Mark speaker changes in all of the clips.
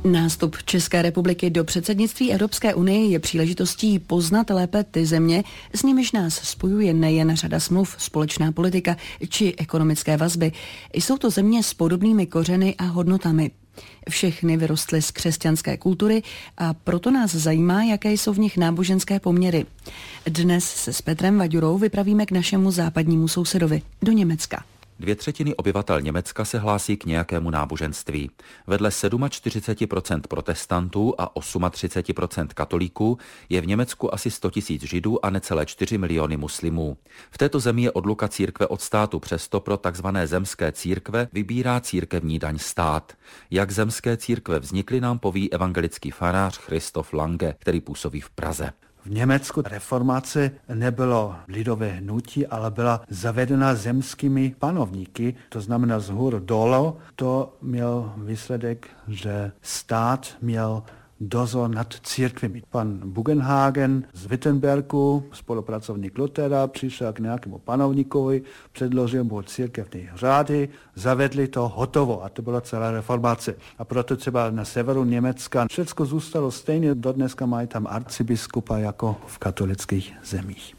Speaker 1: Nástup České republiky do předsednictví Evropské unie je příležitostí poznat lépe ty země, s nimiž nás spojuje nejen řada smluv, společná politika či ekonomické vazby. Jsou to země s podobnými kořeny a hodnotami. Všechny vyrostly z křesťanské kultury a proto nás zajímá, jaké jsou v nich náboženské poměry. Dnes se s Petrem Vaďurou vypravíme k našemu západnímu sousedovi, do Německa.
Speaker 2: 2/3 obyvatel Německa se hlásí k nějakému náboženství. Vedle 47% protestantů a 38% katolíků je v Německu asi 100 000 židů a necelé 4 miliony muslimů. V této zemi je odluka církve od státu, přesto pro takzvané zemské církve vybírá církevní daň stát. Jak zemské církve vznikly, nám poví evangelický farář Christoph Lange, který působí v Praze.
Speaker 3: V Německu reformace nebylo lidové hnutí, ale byla zavedena zemskými panovníky, to znamená z hůr dolo. To měl výsledek, že stát měl dozor nad církvemi. Pan Bugenhagen z Wittenbergu, spolupracovník Luthera, přišel k nějakému panovníkovi, předložil mu církevní řády, zavedli to, hotovo, a to byla celá reformace. A proto třeba na severu Německa všechno zůstalo stejně, dodneska mají tam arcibiskupa jako v katolických zemích.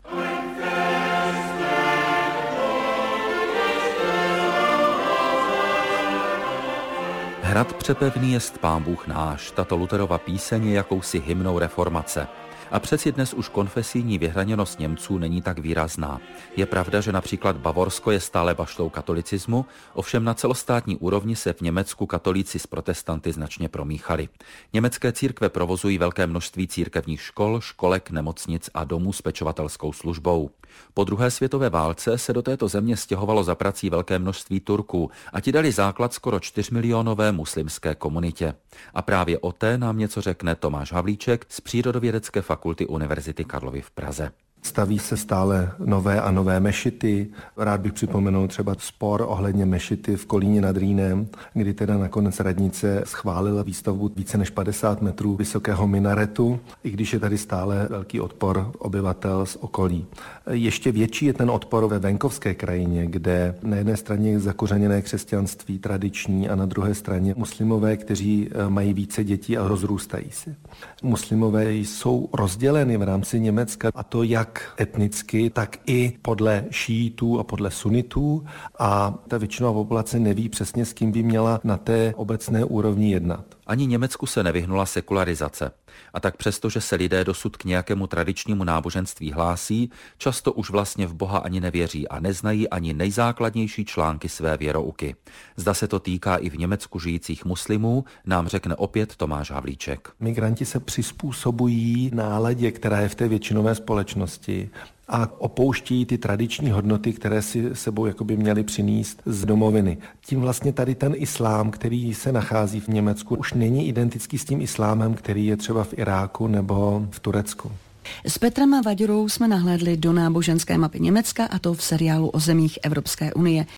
Speaker 2: Hrad přepevný jest Pán Bůh náš. Tato Lutherova píseň je jakousi hymnou reformace. A přeci dnes už konfesijní vyhraněnost Němců není tak výrazná. Je pravda, že například Bavorsko je stále baštou katolicismu, ovšem na celostátní úrovni se v Německu katolíci s protestanty značně promíchali. Německé církve provozují velké množství církevních škol, školek, nemocnic a domů s pečovatelskou službou. Po druhé světové válce se do této země stěhovalo za prací velké množství Turků a ti dali základ skoro 4milionové muslimské komunitě. A právě o té nám něco řekne Tomáš Havlíček z Přírodovědecké fakulty Univerzity Karlovy v Praze.
Speaker 4: Staví se stále nové a nové mešity. Rád bych připomenul třeba spor ohledně mešity v Kolíně nad Rýnem, kdy teda nakonec radnice schválila výstavbu více než 50 metrů vysokého minaretu, i když je tady stále velký odpor obyvatel z okolí. Ještě větší je ten odpor ve venkovské krajině, kde na jedné straně je zakořeněné křesťanství tradiční a na druhé straně muslimové, kteří mají více dětí a rozrůstají se. Muslimové jsou rozděleny v rámci Německa, a to jak etnicky, tak i podle šíitů a podle sunitů, a ta většinová populace neví přesně, s kým by měla na té obecné úrovni jednat.
Speaker 2: Ani Německu se nevyhnula sekularizace. A tak přesto, že se lidé dosud k nějakému tradičnímu náboženství hlásí, často už vlastně v Boha ani nevěří a neznají ani nejzákladnější články své věrouky. Zda se to týká i v Německu žijících muslimů, nám řekne opět Tomáš Havlíček.
Speaker 4: Migranti se přizpůsobují náladě, která je v té většinové společnosti, a opouštějí ty tradiční hodnoty, které si sebou jakoby měli přinést z domoviny. Tím vlastně tady ten islám, který se nachází v Německu, už není identický s tím islámem, který je třeba v Iráku nebo v Turecku.
Speaker 1: S Petrem Vaďurou jsme nahlédli do náboženské mapy Německa, a to v seriálu o zemích Evropské unie.